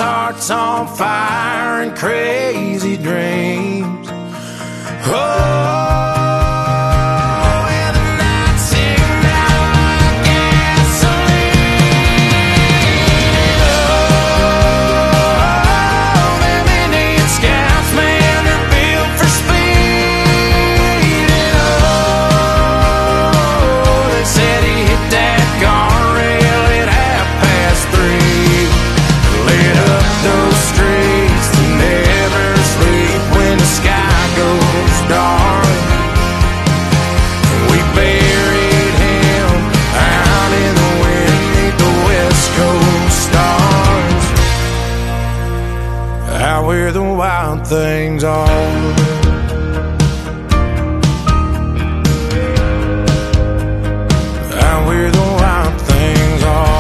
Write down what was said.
heart's on fire and crazy dreams. Oh, and the nights ignite like gasoline. Oh, them Indian scouts, man, they're built for speed. And oh, they said he hit that guardrail at 3:30. Lit up those streets to never sleep when the sky goes dark. We buried him out in the wind beneath the West Coast stars, out where the wild things are.